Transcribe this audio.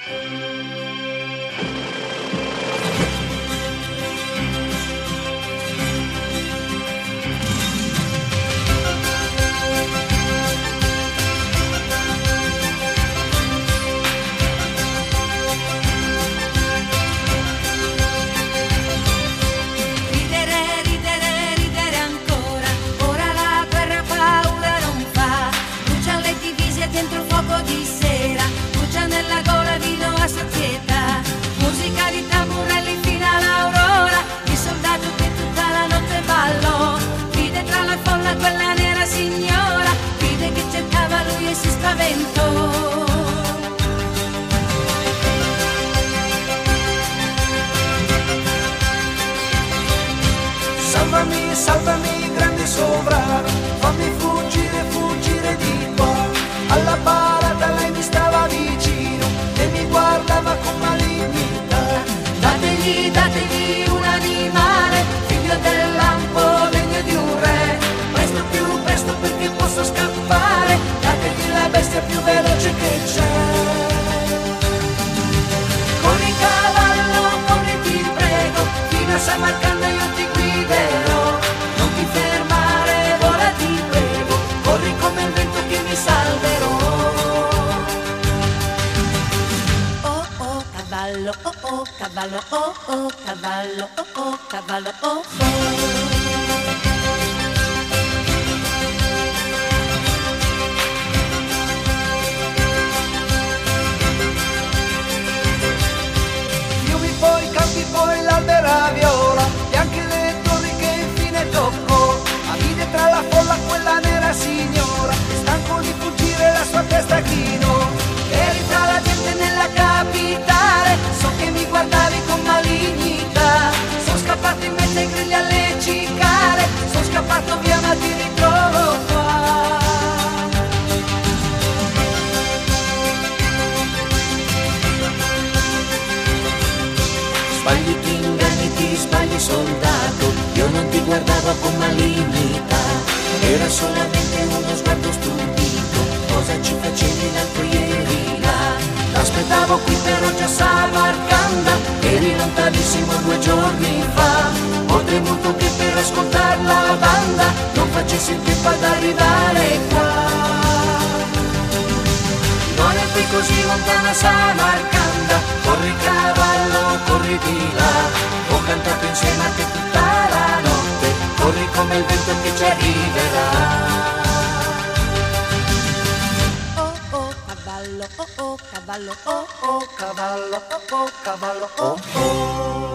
Ridere ancora, ora la guerra paura non fa, bruciano le divise dentro il fuoco di sera, brucia nella gola vino a sazietà, musica di tamburelli fino all'aurora, il soldato che tutta la notte ballò, vide tra la folla quella nera signora, vide che cercava lui e si spaventò. Salvami, salvami, grande sovrano, fammi fuggire, fuggire di qua. Alla parata lei mi stava vicino e mi guardava con malignità. Dategli un animale, figlio del lampo, degno di un re, Presto, più presto perché posso scappare, dategli la bestia più veloce che c'è. corri cavallo, corri ti prego, fino a Samarcanda io ti guiderò, non ti fermare, vola ti prego, corri come il vento che mi salverò. Oh oh cavallo, oh oh cavallo, oh oh cavallo, oh oh cavallo, oh oh. Poi campi, poi l'albera viola e anche le torri che infine toccò. A vide tra la folla quella nera signora e stanco di fuggire la sua testa chinò. Eri tra la gente nella capitale, so che mi guardavi con malignità, sono scappato in mezzo ai grilli alle cicale, sono scappato via ma ti ritrovo qua. Sbagli ti inganni, ti sbagli soldato, io non ti guardavo con malignità, era solamente uno sguardo stupito, cosa ci facevi l'altro ieri là? L'aspettavo qui però già Samarcanda, eri lontanissimo 2 giorni fa, ho temuto che per ascoltar la banda non facessi il tempo ad arrivare qua. Non è qui così lontana Samarcanda, corri cavallo, corri di là, ho cantato insieme a te tutta la notte, corri come il vento che ci arriverà. Oh oh cavallo, oh oh cavallo, oh oh cavallo, oh oh cavallo, oh oh.